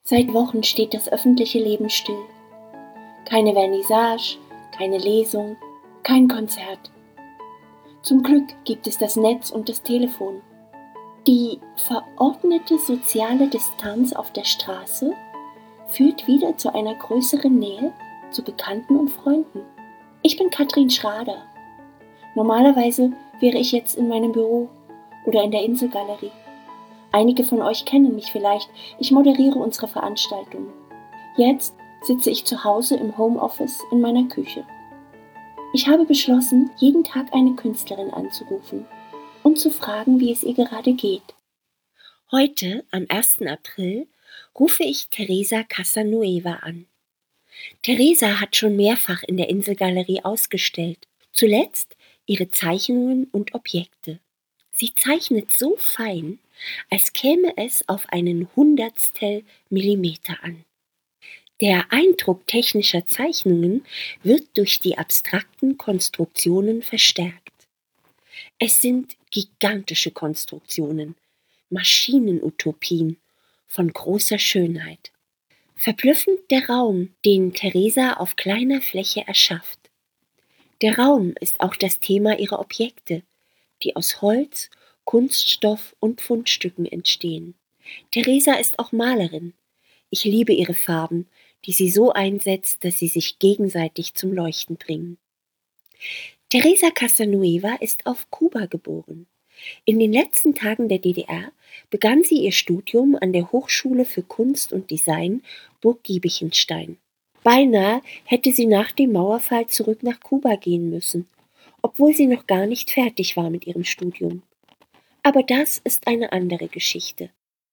Seit Wochen steht das öffentliche Leben still. Keine Vernissage, keine Lesung, kein Konzert. Zum Glück gibt es das Netz und das Telefon. Die verordnete soziale Distanz auf der Straße führt wieder zu einer größeren Nähe zu Bekannten und Freunden. Ich bin Katrin Schrader. Normalerweise wäre ich jetzt in meinem Büro oder in der Inselgalerie. Einige von euch kennen mich vielleicht. Ich moderiere unsere Veranstaltungen. Jetzt sitze ich zu Hause im Homeoffice in meiner Küche. Ich habe beschlossen, jeden Tag eine Künstlerin anzurufen und zu fragen, wie es ihr gerade geht. Heute, am 1. April, rufe ich Teresa Casanueva an. Teresa hat schon mehrfach in der Inselgalerie ausgestellt, zuletzt ihre Zeichnungen und Objekte. Sie zeichnet so fein, als käme es auf einen Hundertstel Millimeter an. Der Eindruck technischer Zeichnungen wird durch die abstrakten Konstruktionen verstärkt. Es sind gigantische Konstruktionen, Maschinenutopien von großer Schönheit. Verblüffend der Raum, den Teresa auf kleiner Fläche erschafft. Der Raum ist auch das Thema ihrer Objekte, die aus Holz, Kunststoff und Fundstücken entstehen. Teresa ist auch Malerin. Ich liebe ihre Farben, die sie so einsetzt, dass sie sich gegenseitig zum Leuchten bringen. Teresa Casanueva ist auf Kuba geboren. In den letzten Tagen der DDR begann sie ihr Studium an der Hochschule für Kunst und Design Burg Giebichenstein. Beinahe hätte sie nach dem Mauerfall zurück nach Kuba gehen müssen, obwohl sie noch gar nicht fertig war mit ihrem Studium. Aber das ist eine andere Geschichte.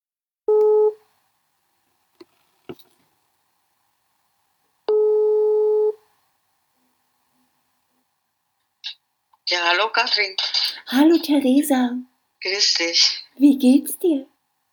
Ja, hallo Katrin. Hallo Teresa. Grüß dich. Wie geht's dir?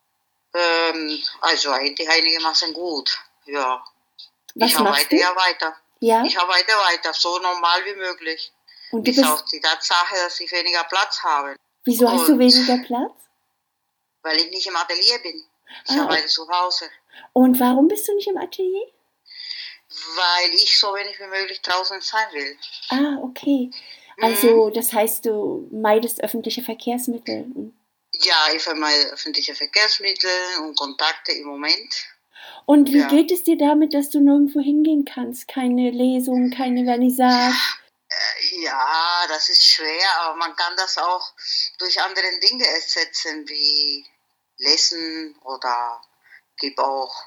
Also eigentlich einigermaßen gut. Ja. Was ich machst arbeite du? ja weiter. Ja? Ich arbeite weiter, so normal wie möglich. Und du Bis bist, auf die Tatsache, dass ich weniger Platz habe. wieso hast du Und weniger Platz? weil ich nicht im Atelier bin. Ich Ah. arbeite zu Hause. Und warum bist du nicht im Atelier? Weil ich so wenig wie möglich draußen sein will. Ah, okay. Also, das heißt, du meidest öffentliche Verkehrsmittel. Ja, ich vermeide öffentliche Verkehrsmittel und Kontakte im Moment. Und wie Ja. geht es dir damit, dass du nirgendwo hingehen kannst? Keine Lesung, keine Vernissage? Ja, das ist schwer, aber man kann das auch durch andere Dinge ersetzen, wie Lesen oder gibt auch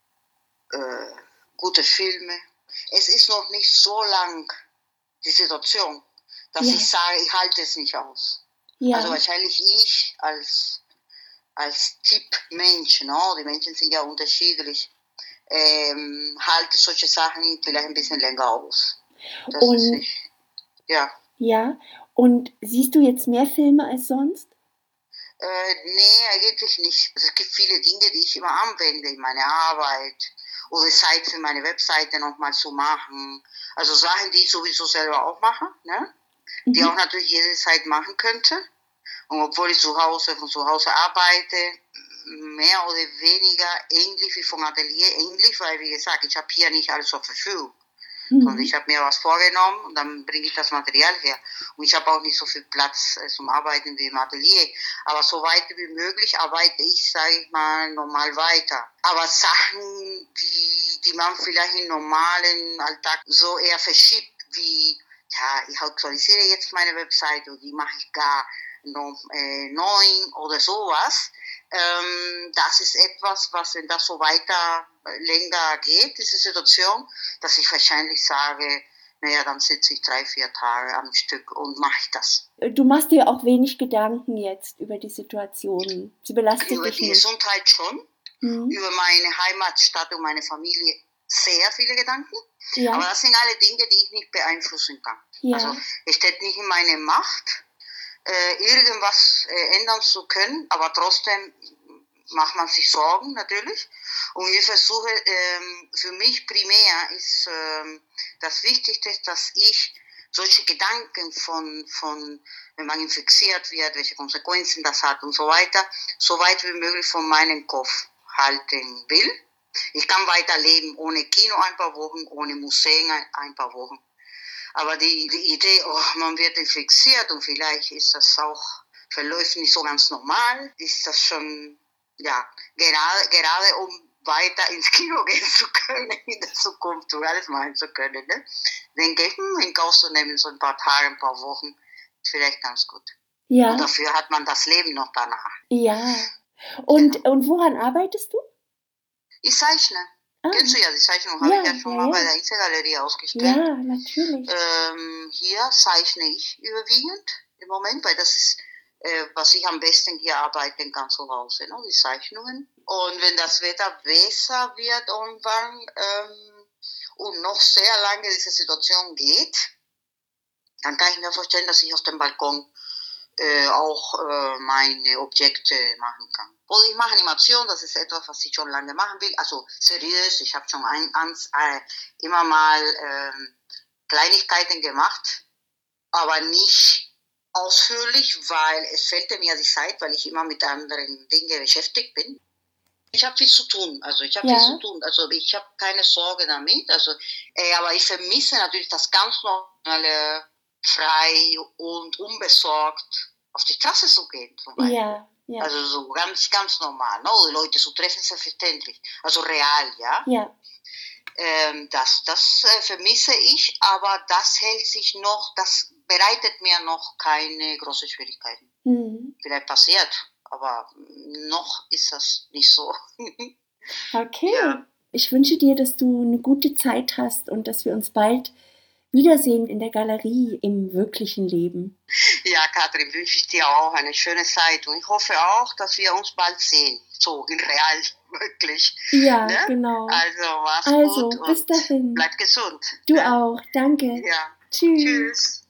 gute Filme. Es ist noch nicht so lang die Situation, dass Ja. ich sage, ich halte es nicht aus. Ja. Also wahrscheinlich ich als Typ Mensch, no? Die Menschen sind ja unterschiedlich, halte solche Sachen vielleicht ein bisschen länger aus. Das ist Und nicht, ja. ja, und siehst du jetzt mehr Filme als sonst? Nee, eigentlich nicht. Also es gibt viele Dinge, die ich immer anwende in meiner Arbeit oder Zeit für meine Webseite nochmal zu machen. Also Sachen, die ich sowieso selber auch mache, ne? Die auch natürlich jede Zeit machen könnte. Und obwohl ich von zu Hause arbeite, mehr oder weniger ähnlich wie vom Atelier, ähnlich, weil wie gesagt, ich habe hier nicht alles zur Verfügung. Und ich habe mir was vorgenommen und dann bringe ich das Material her. Und ich habe auch nicht so viel Platz zum Arbeiten wie im Atelier. Aber so weit wie möglich arbeite ich, sage ich mal, normal weiter. Aber Sachen, die man vielleicht im normalen Alltag so eher verschiebt, wie, ja, ich aktualisiere jetzt meine Webseite und die mache ich gar noch neu oder sowas. Das ist etwas, was, wenn das so weiter länger geht, diese Situation, dass ich wahrscheinlich sage, naja, dann sitze ich 3-4 Tage am Stück und mache ich das. Du machst dir auch wenig Gedanken jetzt über die Situation. Sie belastet Über dich die nicht. Gesundheit schon, über meine Heimatstadt und meine Familie sehr viele Gedanken, Ja. aber das sind alle Dinge, die ich nicht beeinflussen kann. Ja. Also es steht nicht in meiner Macht, irgendwas ändern zu können, aber trotzdem macht man sich Sorgen natürlich. Und ich versuche, für mich primär ist das Wichtigste, dass ich solche Gedanken von wenn man infiziert wird, welche Konsequenzen das hat und so weiter, so weit wie möglich von meinem Kopf halten will. Ich kann weiterleben ohne Kino ein paar Wochen, ohne Museen ein paar Wochen. Aber die Idee, man wird infiziert und vielleicht ist das auch, verläuft nicht so ganz normal, ist das schon, ja, gerade um weiter ins Kino gehen zu können in der Zukunft und alles machen zu können, ne? Denke ich, in Kauf zu nehmen, so ein paar Tage, ein paar Wochen, ist vielleicht ganz gut. Ja. Und dafür hat man das Leben noch danach. Ja. Und woran arbeitest du? Ich zeichne. Kennst du ja, die Zeichnung habe ich ja schon mal bei der Inselgalerie ausgestellt. Ja, natürlich. Hier zeichne ich überwiegend im Moment, weil das ist, was ich am besten hier arbeiten kann zu Hause, ne? Die Zeichnungen. Und wenn das Wetter besser wird irgendwann und noch sehr lange diese Situation geht, dann kann ich mir vorstellen, dass ich auf dem Balkon auch meine Objekte machen kann. Und ich mache Animation, das ist etwas, was ich schon lange machen will. Also seriös, ich habe schon immer mal Kleinigkeiten gemacht, aber nicht ausführlich, weil es fehlte mir die Zeit, weil ich immer mit anderen Dingen beschäftigt bin. Ich habe viel zu tun, also ich habe keine Sorge damit, aber ich vermisse natürlich das ganz normale, frei und unbesorgt auf die Straße zu gehen, zum Beispiel. Ja. Also so ganz, ganz normal, ne? Die Leute zu treffen, selbstverständlich, also real, ja. Ja. Das vermisse ich, aber das hält sich noch, das bereitet mir noch keine großen Schwierigkeiten. Vielleicht passiert, aber noch ist das nicht so. Okay. Ja. Ich wünsche dir, dass du eine gute Zeit hast und dass wir uns bald wiedersehen in der Galerie im wirklichen Leben. Ja, Katrin, wünsche ich dir auch eine schöne Zeit und ich hoffe auch, dass wir uns bald sehen, so in real, wirklich. Ja, ne? Genau. Also, mach's gut bis dahin. Bleib gesund. Du auch, danke. Ja. Tschüss. Tschüss.